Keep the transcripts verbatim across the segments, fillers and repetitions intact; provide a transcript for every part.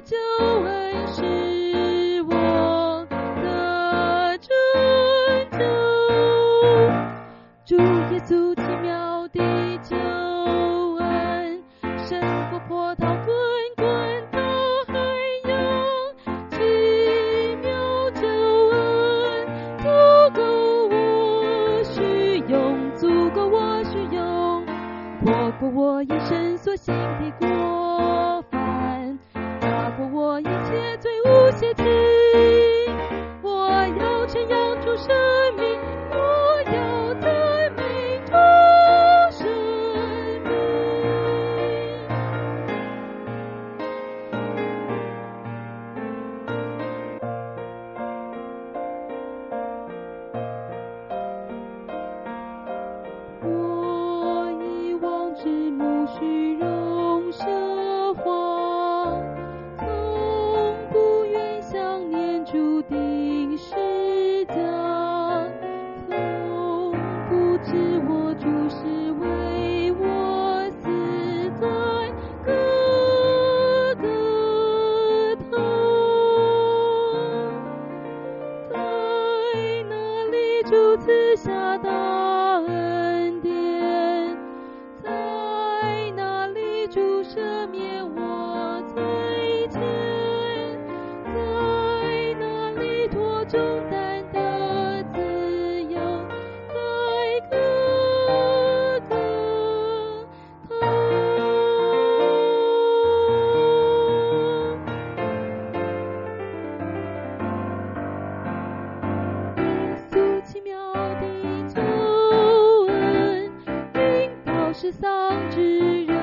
救恩是我的拯救。主耶稣奇妙的救恩，胜过波涛滚滚的海洋。奇妙救恩，足够我需用，足够我需用，活过我一生所行的过犯，大过我一切罪无邪情。我要称扬主生命，我要赞美主生命。我已忘记慕虚荣奢华，从不愿想念主定十架，从不知我主是为我死在各个他，在哪里主赐下大恩典，在哪里主赦免我罪愆，在哪里脱重担的自由，在各个他。耶稣奇妙的救恩，领导世上之人，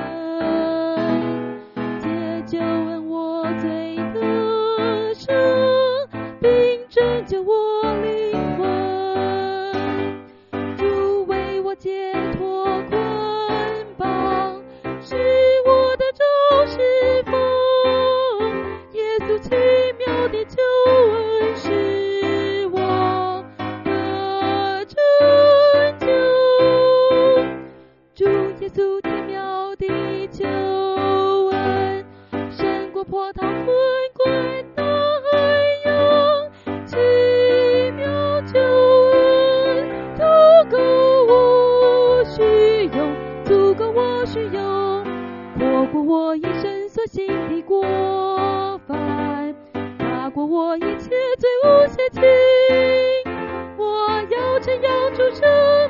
借救恩我罪得赦，并拯救我灵魂。主为我解脱捆绑，是我的忠侍奉。耶稣奇妙的救恩是我的拯救。主耶稣奇妙的救恩，胜过波涛滚滚的海洋。奇妙救恩，足够我需用，足够我需用，活过我一生所行的过犯，大过我一切罪无邪情。我要称扬主生